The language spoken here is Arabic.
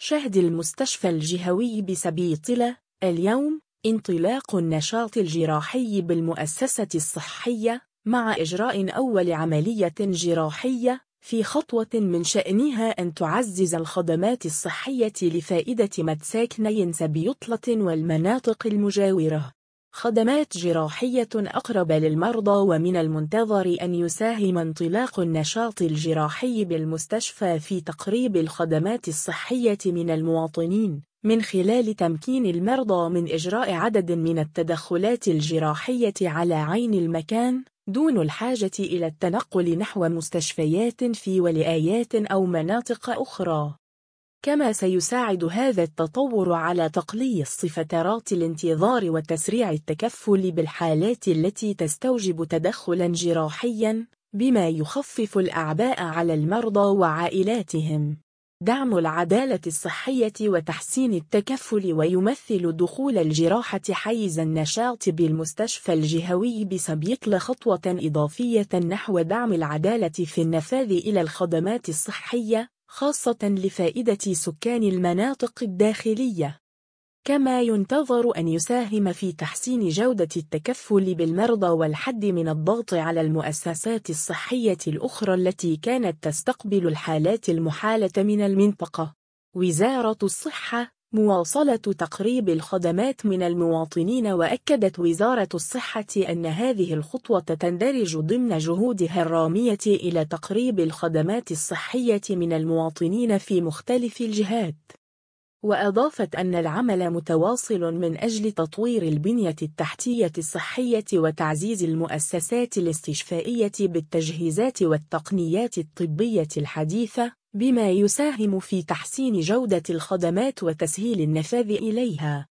شهد المستشفى الجهوي بسبيطلة اليوم انطلاق النشاط الجراحي بالمؤسسة الصحية مع إجراء أول عملية جراحية في خطوة من شأنها أن تعزز الخدمات الصحية لفائدة مساكني سبيطلة والمناطق المجاورة. خدمات جراحية أقرب للمرضى، ومن المنتظر أن يساهم انطلاق النشاط الجراحي بالمستشفى في تقريب الخدمات الصحية من المواطنين من خلال تمكين المرضى من إجراء عدد من التدخلات الجراحية على عين المكان دون الحاجة إلى التنقل نحو مستشفيات في ولايات أو مناطق أخرى. كما سيساعد هذا التطور على تقليص فترات الانتظار وتسريع التكفل بالحالات التي تستوجب تدخلا جراحيا، بما يخفف الأعباء على المرضى وعائلاتهم. دعم العدالة الصحية وتحسين التكفل. ويمثل دخول الجراحة حيز النشاط بالمستشفى الجهوي بسبيطلة خطوة إضافية نحو دعم العدالة في النفاذ إلى الخدمات الصحية، خاصة لفائدة سكان المناطق الداخلية. كما ينتظر أن يساهم في تحسين جودة التكفل بالمرضى والحد من الضغط على المؤسسات الصحية الأخرى التي كانت تستقبل الحالات المحالة من المنطقة. وزارة الصحة مواصلة تقريب الخدمات من المواطنين. وأكدت وزارة الصحة أن هذه الخطوة تندرج ضمن جهودها الرامية إلى تقريب الخدمات الصحية من المواطنين في مختلف الجهات. وأضافت أن العمل متواصل من أجل تطوير البنية التحتية الصحية وتعزيز المؤسسات الاستشفائية بالتجهيزات والتقنيات الطبية الحديثة، بما يساهم في تحسين جودة الخدمات وتسهيل النفاذ إليها.